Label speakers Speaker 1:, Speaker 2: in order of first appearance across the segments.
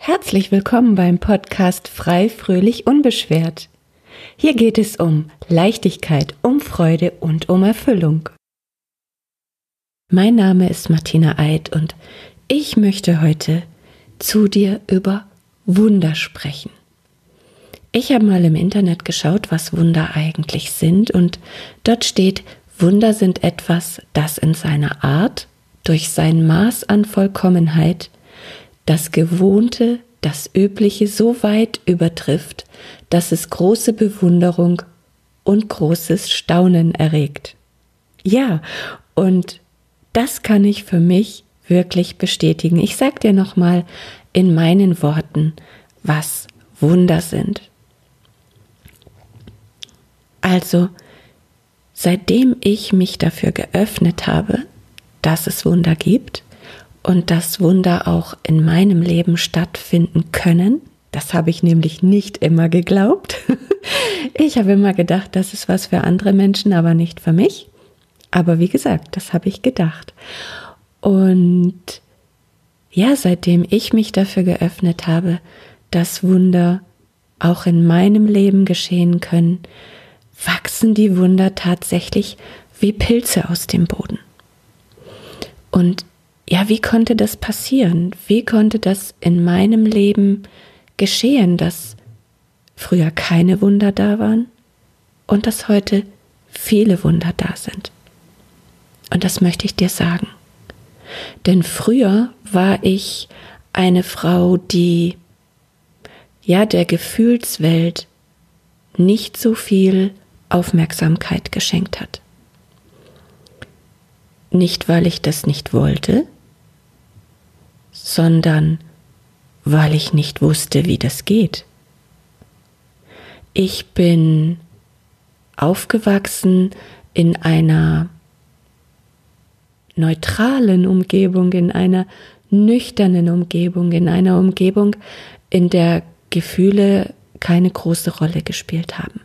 Speaker 1: Herzlich willkommen beim Podcast Frei, Fröhlich, Unbeschwert. Hier geht es um Leichtigkeit, um Freude und um Erfüllung. Mein Name ist Martina Eid und ich möchte heute zu dir über Wunder sprechen. Ich habe mal im Internet geschaut, was Wunder eigentlich sind, und dort steht, Wunder sind etwas, das in seiner Art, durch sein Maß an Vollkommenheit, das Gewohnte, das Übliche so weit übertrifft, dass es große Bewunderung und großes Staunen erregt. Ja, und das kann ich für mich wirklich bestätigen. Ich sage dir nochmal in meinen Worten, was Wunder sind. Also, seitdem ich mich dafür geöffnet habe, dass es Wunder gibt und dass Wunder auch in meinem Leben stattfinden können, das habe ich nämlich nicht immer geglaubt. Ich habe immer gedacht, das ist was für andere Menschen, aber nicht für mich. Aber wie gesagt, das habe ich gedacht. Und ja, seitdem ich mich dafür geöffnet habe, dass Wunder auch in meinem Leben geschehen können, wachsen die Wunder tatsächlich wie Pilze aus dem Boden. Und ja, wie konnte das passieren? Wie konnte das in meinem Leben geschehen, dass früher keine Wunder da waren und dass heute viele Wunder da sind? Und das möchte ich dir sagen. Denn früher war ich eine Frau, die der Gefühlswelt nicht so viel Aufmerksamkeit geschenkt hat. Nicht, weil ich das nicht wollte, sondern weil ich nicht wusste, wie das geht. Ich bin aufgewachsen in einer neutralen Umgebung, in einer nüchternen Umgebung, in einer Umgebung, in der Gefühle keine große Rolle gespielt haben.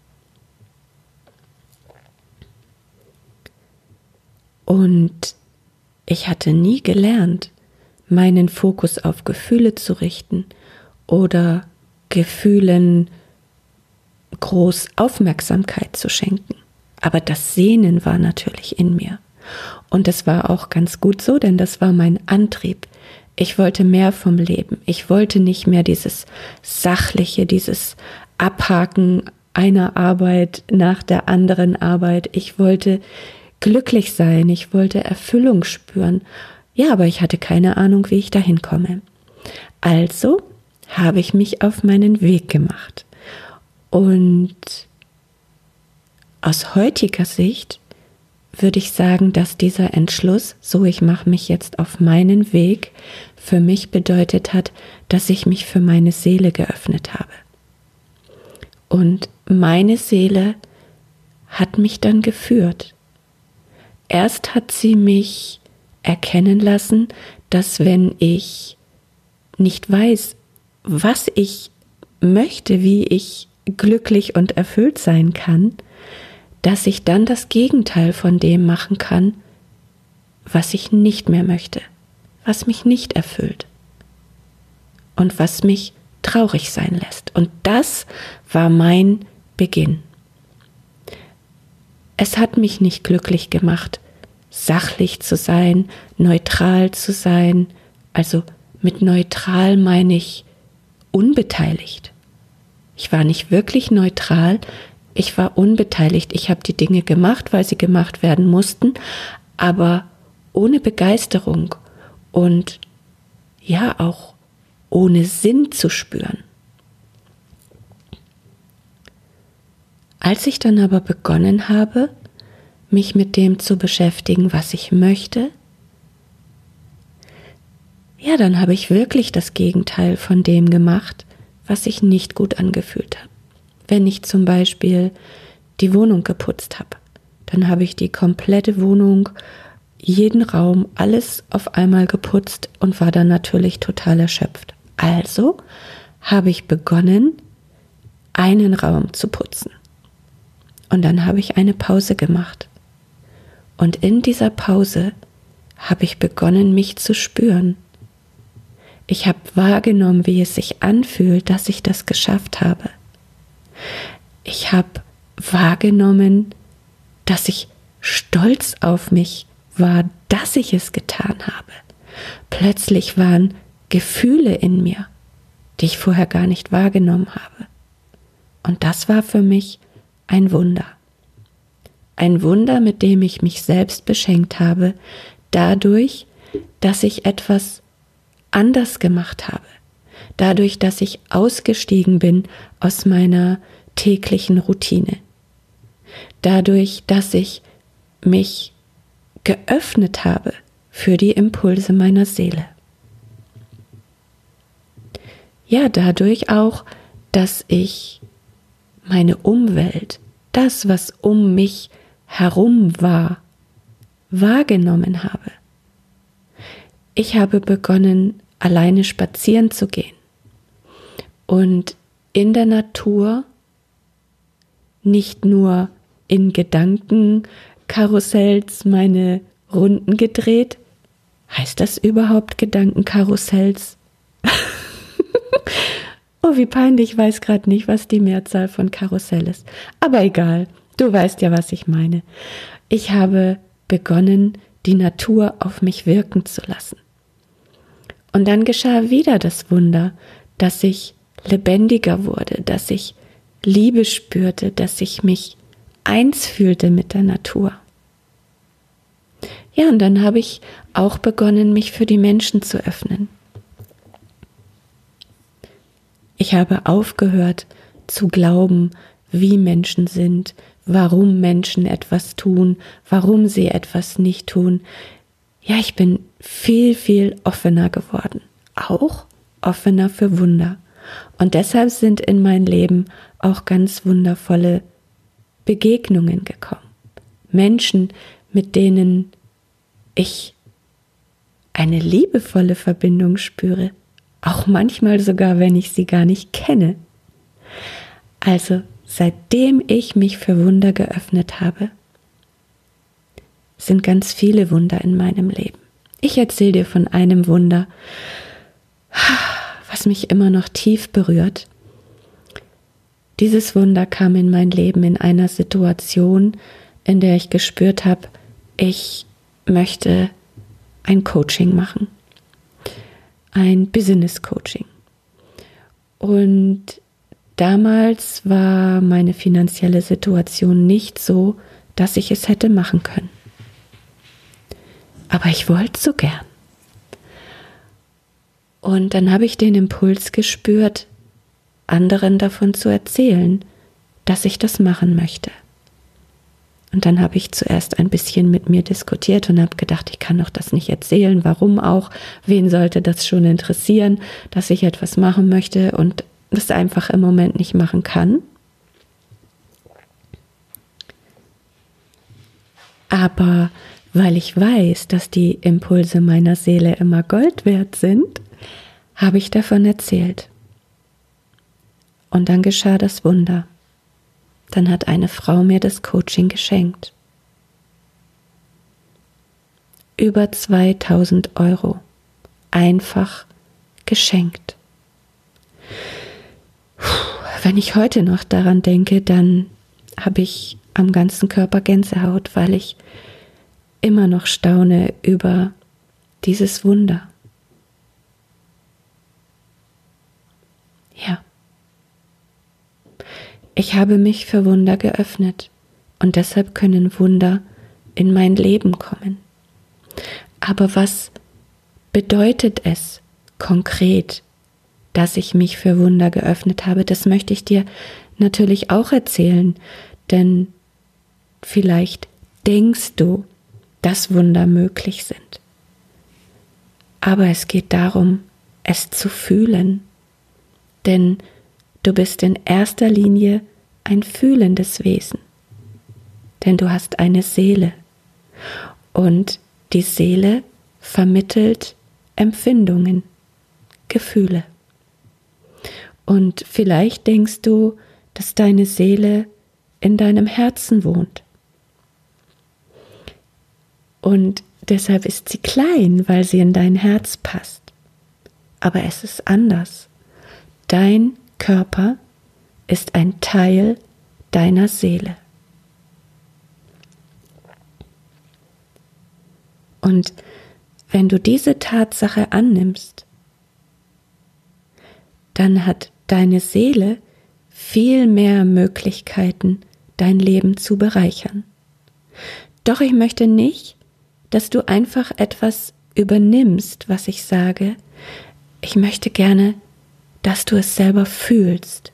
Speaker 1: Und ich hatte nie gelernt, meinen Fokus auf Gefühle zu richten oder Gefühlen groß Aufmerksamkeit zu schenken. Aber das Sehnen war natürlich in mir. Und das war auch ganz gut so, denn das war mein Antrieb. Ich wollte mehr vom Leben. Ich wollte nicht mehr dieses Sachliche, dieses Abhaken einer Arbeit nach der anderen Arbeit. Ich wollte glücklich sein, ich wollte Erfüllung spüren. Ja, aber ich hatte keine Ahnung, wie ich dahin komme. Also habe ich mich auf meinen Weg gemacht. Und aus heutiger Sicht würde ich sagen, dass dieser Entschluss, ich mache mich jetzt auf meinen Weg, für mich bedeutet hat, dass ich mich für meine Seele geöffnet habe. Und meine Seele hat mich dann geführt. Erst hat sie mich erkennen lassen, dass wenn ich nicht weiß, was ich möchte, wie ich glücklich und erfüllt sein kann, dass ich dann das Gegenteil von dem machen kann, was ich nicht mehr möchte, was mich nicht erfüllt und was mich traurig sein lässt. Und das war mein Beginn. Es hat mich nicht glücklich gemacht, sachlich zu sein, neutral zu sein. Also mit neutral meine ich unbeteiligt. Ich war nicht wirklich neutral, ich war unbeteiligt. Ich habe die Dinge gemacht, weil sie gemacht werden mussten, aber ohne Begeisterung und ja auch ohne Sinn zu spüren. Als ich dann aber begonnen habe, mich mit dem zu beschäftigen, was ich möchte, dann habe ich wirklich das Gegenteil von dem gemacht, was sich nicht gut angefühlt hat. Wenn ich zum Beispiel die Wohnung geputzt habe, dann habe ich die komplette Wohnung, jeden Raum, alles auf einmal geputzt und war dann natürlich total erschöpft. Also habe ich begonnen, einen Raum zu putzen. Und dann habe ich eine Pause gemacht. Und in dieser Pause habe ich begonnen, mich zu spüren. Ich habe wahrgenommen, wie es sich anfühlt, dass ich das geschafft habe. Ich habe wahrgenommen, dass ich stolz auf mich war, dass ich es getan habe. Plötzlich waren Gefühle in mir, die ich vorher gar nicht wahrgenommen habe. Und das war für mich ein Wunder. Ein Wunder, mit dem ich mich selbst beschenkt habe, dadurch, dass ich etwas anders gemacht habe. Dadurch, dass ich ausgestiegen bin aus meiner täglichen Routine. Dadurch, dass ich mich geöffnet habe für die Impulse meiner Seele. Ja, dadurch auch, dass ich meine Umwelt, das, was um mich herum war, wahrgenommen habe. Ich habe begonnen, alleine spazieren zu gehen und in der Natur nicht nur in Gedankenkarussells meine Runden gedreht. Heißt das überhaupt Gedankenkarussells? Oh, wie peinlich, ich weiß gerade nicht, was die Mehrzahl von Karussell ist. Aber egal, du weißt ja, was ich meine. Ich habe begonnen, die Natur auf mich wirken zu lassen. Und dann geschah wieder das Wunder, dass ich lebendiger wurde, dass ich Liebe spürte, dass ich mich eins fühlte mit der Natur. Ja, und dann habe ich auch begonnen, mich für die Menschen zu öffnen. Ich habe aufgehört zu glauben, wie Menschen sind, warum Menschen etwas tun, warum sie etwas nicht tun. Ja, ich bin viel, viel offener geworden, auch offener für Wunder. Und deshalb sind in mein Leben auch ganz wundervolle Begegnungen gekommen. Menschen, mit denen ich eine liebevolle Verbindung spüre, auch manchmal sogar, wenn ich sie gar nicht kenne. Also, seitdem ich mich für Wunder geöffnet habe, sind ganz viele Wunder in meinem Leben. Ich erzähle dir von einem Wunder, was mich immer noch tief berührt. Dieses Wunder kam in mein Leben in einer Situation, in der ich gespürt habe, ich möchte ein Coaching machen. Ein Business Coaching. Und damals war meine finanzielle Situation nicht so, dass ich es hätte machen können. Aber ich wollte so gern. Und dann habe ich den Impuls gespürt, anderen davon zu erzählen, dass ich das machen möchte. Und dann habe ich zuerst ein bisschen mit mir diskutiert und habe gedacht, ich kann doch das nicht erzählen, warum auch, wen sollte das schon interessieren, dass ich etwas machen möchte und das einfach im Moment nicht machen kann. Aber weil ich weiß, dass die Impulse meiner Seele immer Gold wert sind, habe ich davon erzählt. Und dann geschah das Wunder. Dann hat eine Frau mir das Coaching geschenkt. Über 2000 €. Einfach geschenkt. Wenn ich heute noch daran denke, dann habe ich am ganzen Körper Gänsehaut, weil ich immer noch staune über dieses Wunder. Ja. Ich habe mich für Wunder geöffnet und deshalb können Wunder in mein Leben kommen. Aber was bedeutet es konkret, dass ich mich für Wunder geöffnet habe? Das möchte ich dir natürlich auch erzählen, denn vielleicht denkst du, dass Wunder möglich sind. Aber es geht darum, es zu fühlen, denn du bist in erster Linie ein fühlendes Wesen, denn du hast eine Seele und die Seele vermittelt Empfindungen, Gefühle. Und vielleicht denkst du, dass deine Seele in deinem Herzen wohnt. Und deshalb ist sie klein, weil sie in dein Herz passt. aber es ist anders. Dein Körper ist ein Teil deiner Seele. Und wenn du diese Tatsache annimmst, dann hat deine Seele viel mehr Möglichkeiten, dein Leben zu bereichern. Doch ich möchte nicht, dass du einfach etwas übernimmst, was ich sage. Ich möchte gerne, dass du es selber fühlst.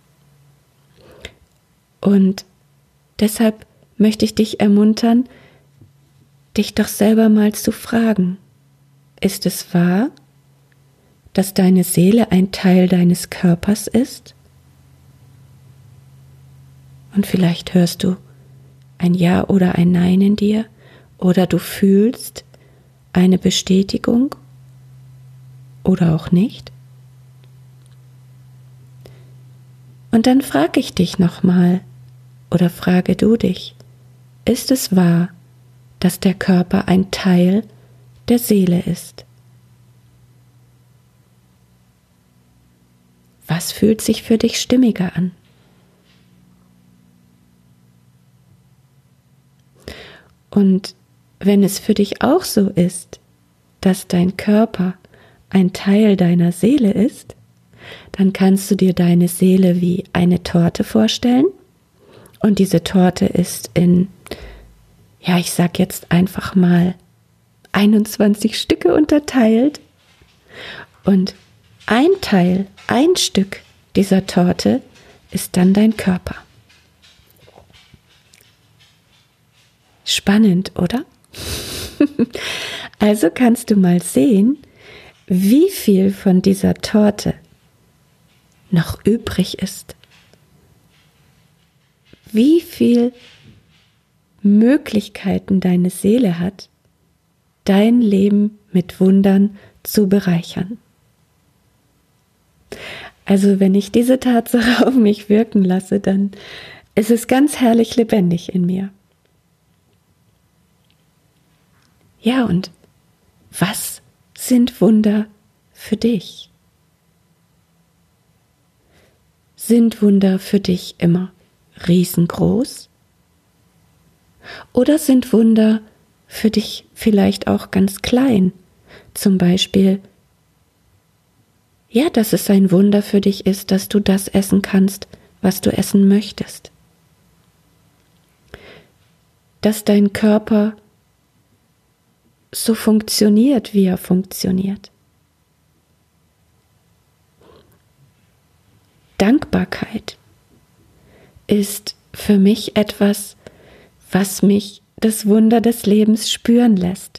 Speaker 1: Und deshalb möchte ich dich ermuntern, dich doch selber mal zu fragen, ist es wahr, dass deine Seele ein Teil deines Körpers ist? Und vielleicht hörst du ein Ja oder ein Nein in dir, oder du fühlst eine Bestätigung oder auch nicht. Und dann frage ich dich nochmal, oder frage du dich, ist es wahr, dass der Körper ein Teil der Seele ist? Was fühlt sich für dich stimmiger an? Und wenn es für dich auch so ist, dass dein Körper ein Teil deiner Seele ist, dann kannst du dir deine Seele wie eine Torte vorstellen. Und diese Torte ist in, ja, ich sag jetzt einfach mal 21 Stücke unterteilt. Und ein Teil, ein Stück dieser Torte ist dann dein Körper. Spannend, oder? Also kannst du mal sehen, wie viel von dieser Torte noch übrig ist. Wie viel Möglichkeiten deine Seele hat, dein Leben mit Wundern zu bereichern. Also wenn ich diese Tatsache auf mich wirken lasse, dann ist es ganz herrlich lebendig in mir. Ja, und was sind Wunder für dich? Sind Wunder für dich immer riesengroß? Oder sind Wunder für dich vielleicht auch ganz klein? Zum Beispiel, ja, dass es ein Wunder für dich ist, dass du das essen kannst, was du essen möchtest. Dass dein Körper so funktioniert, wie er funktioniert. Dankbarkeit ist für mich etwas, was mich das Wunder des Lebens spüren lässt.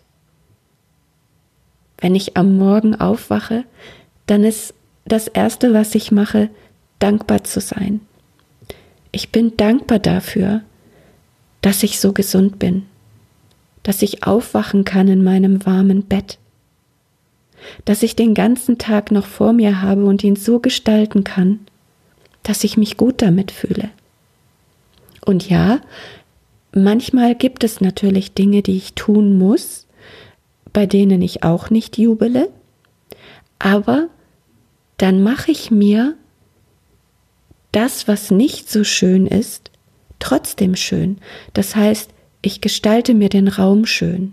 Speaker 1: Wenn ich am Morgen aufwache, dann ist das Erste, was ich mache, dankbar zu sein. Ich bin dankbar dafür, dass ich so gesund bin, dass ich aufwachen kann in meinem warmen Bett, dass ich den ganzen Tag noch vor mir habe und ihn so gestalten kann, dass ich mich gut damit fühle. Und ja, manchmal gibt es natürlich Dinge, die ich tun muss, bei denen ich auch nicht jubele, aber dann mache ich mir das, was nicht so schön ist, trotzdem schön. Das heißt, ich gestalte mir den Raum schön.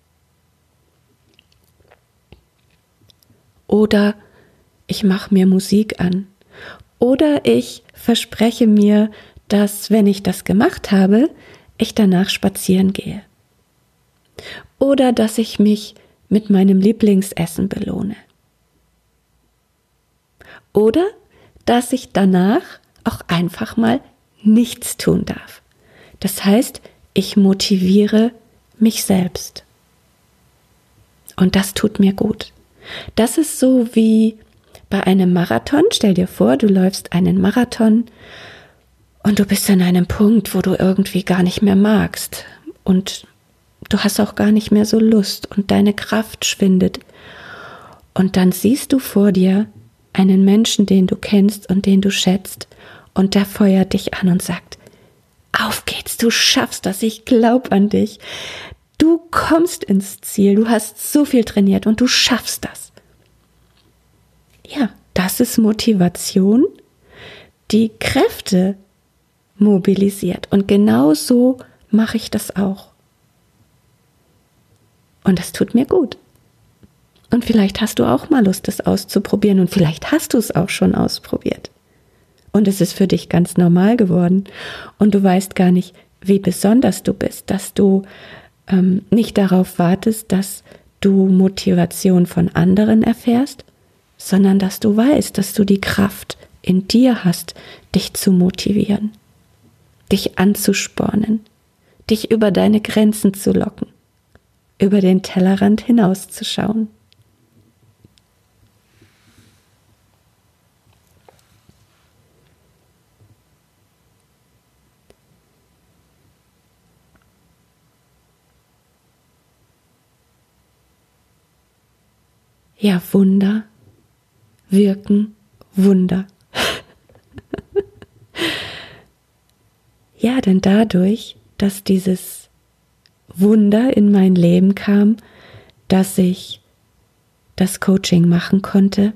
Speaker 1: Oder ich mache mir Musik an. Oder ich verspreche mir, dass, wenn ich das gemacht habe, ich danach spazieren gehe. Oder dass ich mich mit meinem Lieblingsessen belohne. Oder dass ich danach auch einfach mal nichts tun darf. Das heißt, ich motiviere mich selbst. Und das tut mir gut. Das ist so wie bei einem Marathon. Stell dir vor, du läufst einen Marathon und du bist an einem Punkt, wo du irgendwie gar nicht mehr magst. Und du hast auch gar nicht mehr so Lust und deine Kraft schwindet. Und dann siehst du vor dir einen Menschen, den du kennst und den du schätzt, und der feuert dich an und sagt: Auf geht's, du schaffst das, ich glaub an dich. Du kommst ins Ziel, du hast so viel trainiert und du schaffst das. das ist Motivation, die Kräfte mobilisiert. Und genau so mache ich das auch. Und das tut mir gut. Und vielleicht hast du auch mal Lust, das auszuprobieren. Und vielleicht hast du es auch schon ausprobiert. Und es ist für dich ganz normal geworden. Und du weißt gar nicht, wie besonders du bist, dass du nicht darauf wartest, dass du Motivation von anderen erfährst, sondern dass du weißt, dass du die Kraft in dir hast, dich zu motivieren, dich anzuspornen, dich über deine Grenzen zu locken, über den Tellerrand hinauszuschauen. Ja, Wunder wirken Wunder. Ja, denn dadurch, dass dieses Wunder in mein Leben kam, dass ich das Coaching machen konnte,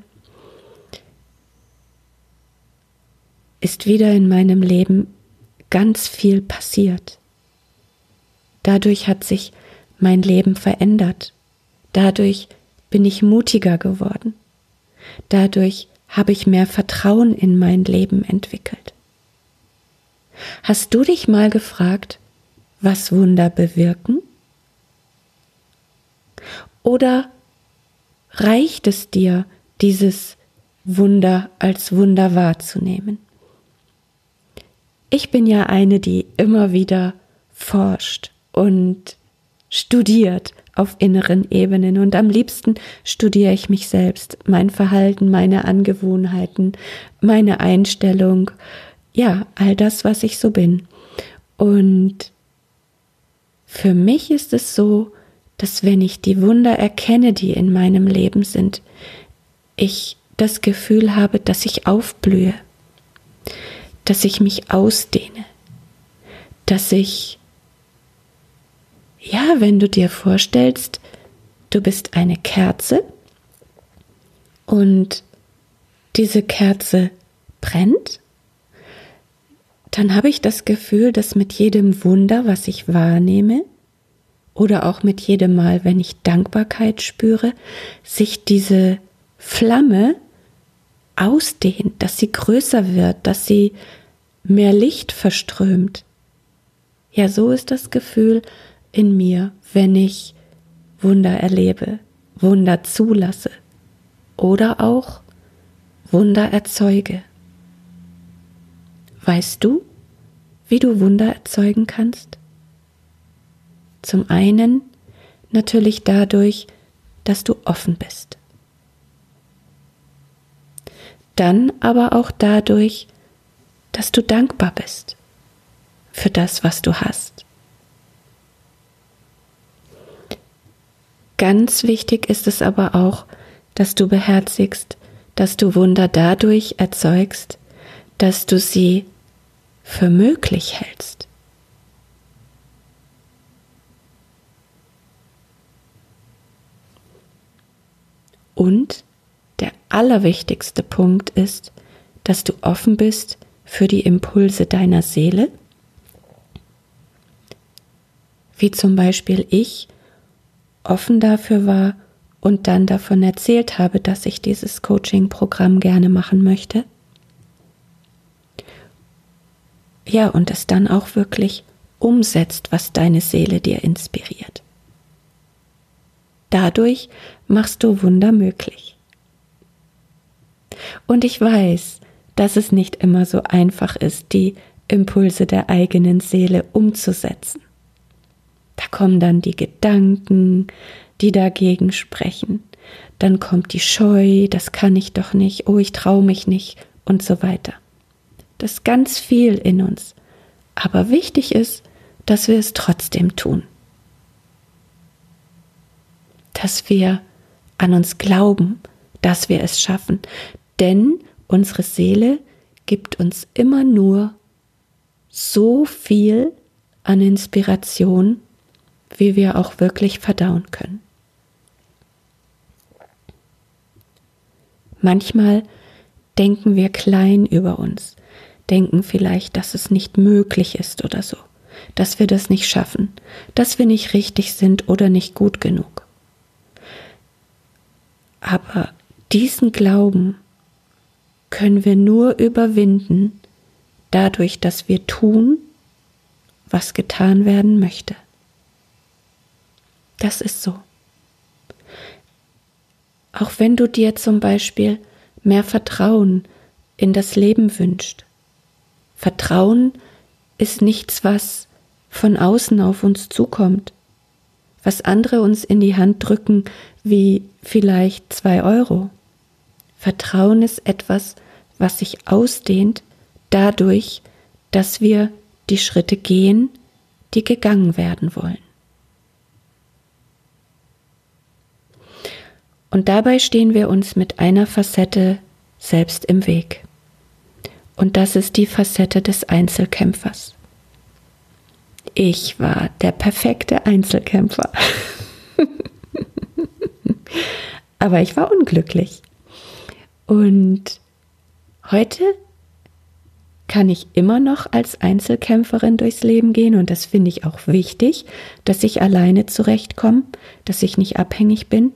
Speaker 1: ist wieder in meinem Leben ganz viel passiert. Dadurch hat sich mein Leben verändert. Dadurch bin ich mutiger geworden. Dadurch habe ich mehr Vertrauen in mein Leben entwickelt. Hast du dich mal gefragt, was Wunder bewirken? Oder reicht es dir, dieses Wunder als Wunder wahrzunehmen? Ich bin ja eine, die immer wieder forscht und studiert auf inneren Ebenen und am liebsten studiere ich mich selbst, mein Verhalten, meine Angewohnheiten, meine Einstellung, ja, all das, was ich so bin. Und für mich ist es so, dass wenn ich die Wunder erkenne, die in meinem Leben sind, ich das Gefühl habe, dass ich aufblühe, dass ich mich ausdehne, dass ich, ja, wenn du dir vorstellst, du bist eine Kerze und diese Kerze brennt, dann habe ich das Gefühl, dass mit jedem Wunder, was ich wahrnehme, oder auch mit jedem Mal, wenn ich Dankbarkeit spüre, sich diese Flamme ausdehnt, dass sie größer wird, dass sie mehr Licht verströmt. Ja, so ist das Gefühl in mir, wenn ich Wunder erlebe, Wunder zulasse oder auch Wunder erzeuge. Weißt du, wie du Wunder erzeugen kannst? Zum einen natürlich dadurch, dass du offen bist. Dann aber auch dadurch, dass du dankbar bist für das, was du hast. Ganz wichtig ist es aber auch, dass du beherzigst, dass du Wunder dadurch erzeugst, dass du sie für möglich hältst. Und der allerwichtigste Punkt ist, dass du offen bist für die Impulse deiner Seele, wie zum Beispiel ich offen dafür war und dann davon erzählt habe, dass ich dieses Coaching-Programm gerne machen möchte. Ja, und es dann auch wirklich umsetzt, was deine Seele dir inspiriert. Dadurch machst du Wunder möglich. Und ich weiß, dass es nicht immer so einfach ist, die Impulse der eigenen Seele umzusetzen. Da kommen dann die Gedanken, die dagegen sprechen. Dann kommt die Scheu, das kann ich doch nicht, oh, ich traue mich nicht und so weiter. Das ist ganz viel in uns. Aber wichtig ist, dass wir es trotzdem tun. Dass wir an uns glauben, dass wir es schaffen. Denn unsere Seele gibt uns immer nur so viel an Inspiration, wie wir auch wirklich verdauen können. Manchmal denken wir klein über uns, denken vielleicht, dass es nicht möglich ist oder so, dass wir das nicht schaffen, dass wir nicht richtig sind oder nicht gut genug. Aber diesen Glauben können wir nur überwinden, dadurch, dass wir tun, was getan werden möchte. Das ist so. Auch wenn du dir zum Beispiel mehr Vertrauen in das Leben wünschst. Vertrauen ist nichts, was von außen auf uns zukommt, was andere uns in die Hand drücken, wie vielleicht 2 Euro. Vertrauen ist etwas, was sich ausdehnt dadurch, dass wir die Schritte gehen, die gegangen werden wollen. Und dabei stehen wir uns mit einer Facette selbst im Weg. Und das ist die Facette des Einzelkämpfers. Ich war der perfekte Einzelkämpfer. Aber ich war unglücklich. Und heute kann ich immer noch als Einzelkämpferin durchs Leben gehen und das finde ich auch wichtig, dass ich alleine zurechtkomme, dass ich nicht abhängig bin.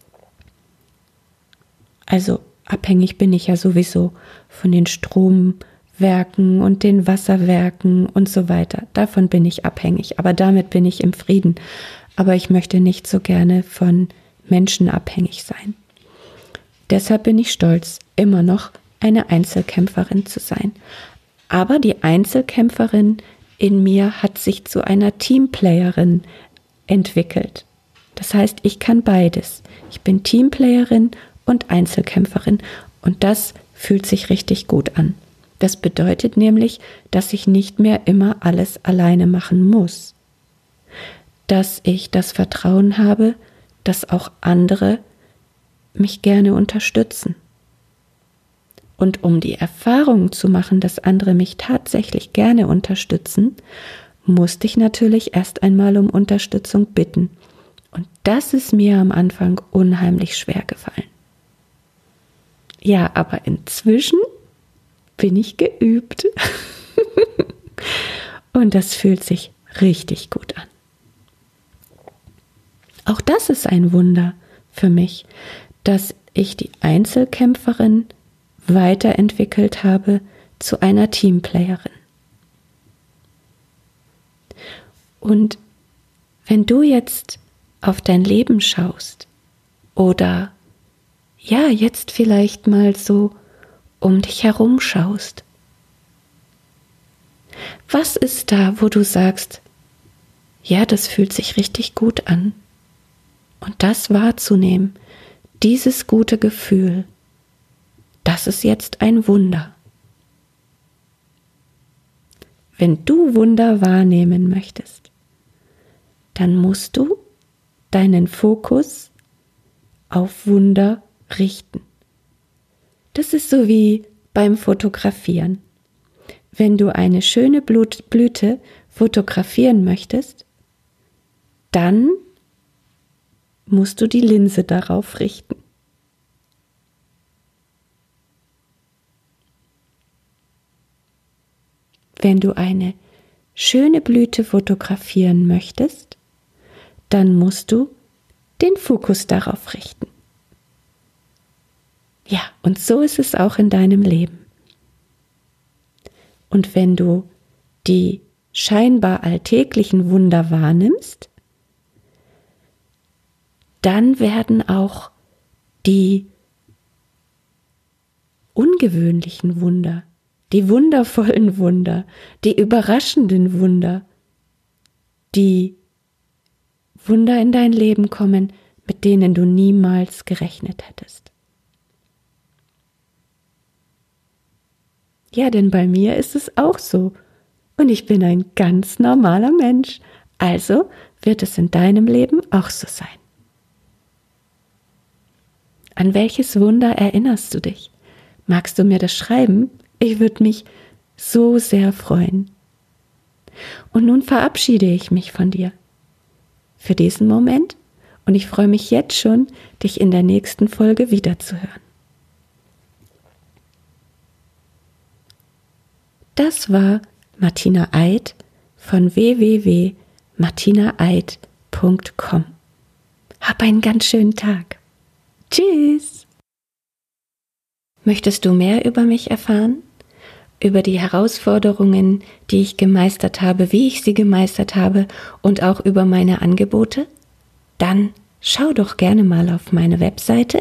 Speaker 1: Also abhängig bin ich ja sowieso von den Stromwerken und den Wasserwerken und so weiter. Davon bin ich abhängig, aber damit bin ich im Frieden. Aber ich möchte nicht so gerne von Menschen abhängig sein. Deshalb bin ich stolz, immer noch eine Einzelkämpferin zu sein. Aber die Einzelkämpferin in mir hat sich zu einer Teamplayerin entwickelt. Das heißt, ich kann beides. Ich bin Teamplayerin und Einzelkämpferin und das fühlt sich richtig gut an. Das bedeutet nämlich, dass ich nicht mehr immer alles alleine machen muss. Dass ich das Vertrauen habe, dass auch andere mich gerne unterstützen. Und um die Erfahrung zu machen, dass andere mich tatsächlich gerne unterstützen, musste ich natürlich erst einmal um Unterstützung bitten. Und das ist mir am Anfang unheimlich schwer gefallen. Ja, aber inzwischen bin ich geübt. Und das fühlt sich richtig gut an. Auch das ist ein Wunder für mich, dass ich die Einzelkämpferin weiterentwickelt habe zu einer Teamplayerin. Und wenn du jetzt auf dein Leben schaust oder ja, jetzt vielleicht mal so um dich herum schaust. Was ist da, wo du sagst, ja, das fühlt sich richtig gut an? Und das wahrzunehmen, dieses gute Gefühl, das ist jetzt ein Wunder. Wenn du Wunder wahrnehmen möchtest, dann musst du deinen Fokus auf Wunder richten. Das ist so wie beim Fotografieren. Wenn du eine schöne Blüte fotografieren möchtest, dann musst du die Linse darauf richten. Wenn du eine schöne Blüte fotografieren möchtest, dann musst du den Fokus darauf richten. Ja, und so ist es auch in deinem Leben. Und wenn du die scheinbar alltäglichen Wunder wahrnimmst, dann werden auch die ungewöhnlichen Wunder, die wundervollen Wunder, die überraschenden Wunder, die Wunder in dein Leben kommen, mit denen du niemals gerechnet hättest. Ja, denn bei mir ist es auch so. Und ich bin ein ganz normaler Mensch. Also wird es in deinem Leben auch so sein. An welches Wunder erinnerst du dich? Magst du mir das schreiben? Ich würde mich so sehr freuen. Und nun verabschiede ich mich von dir für diesen Moment und ich freue mich jetzt schon, dich in der nächsten Folge wiederzuhören. Das war Martina Eid von www.martinaeid.com. Hab einen ganz schönen Tag. Tschüss! Möchtest du mehr über mich erfahren? Über die Herausforderungen, die ich gemeistert habe, wie ich sie gemeistert habe und auch über meine Angebote? Dann schau doch gerne mal auf meine Webseite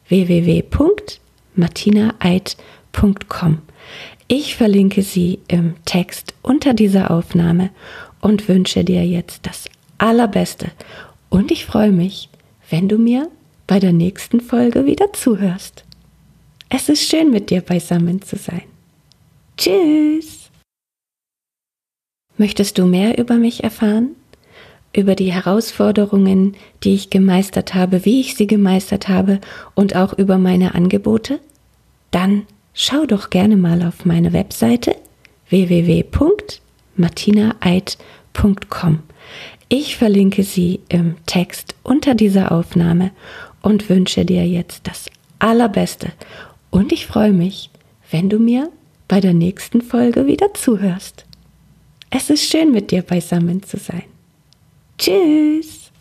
Speaker 1: www.martinaeid.com. Ich verlinke sie im Text unter dieser Aufnahme und wünsche dir jetzt das Allerbeste. Und ich freue mich, wenn du mir bei der nächsten Folge wieder zuhörst. Es ist schön, mit dir beisammen zu sein. Tschüss! Möchtest du mehr über mich erfahren? Über die Herausforderungen, die ich gemeistert habe, wie ich sie gemeistert habe und auch über meine Angebote? Dann schau doch gerne mal auf meine Webseite www.martinaeid.com. Ich verlinke sie im Text unter dieser Aufnahme und wünsche dir jetzt das Allerbeste. Und ich freue mich, wenn du mir bei der nächsten Folge wieder zuhörst. Es ist schön, mit dir beisammen zu sein. Tschüss!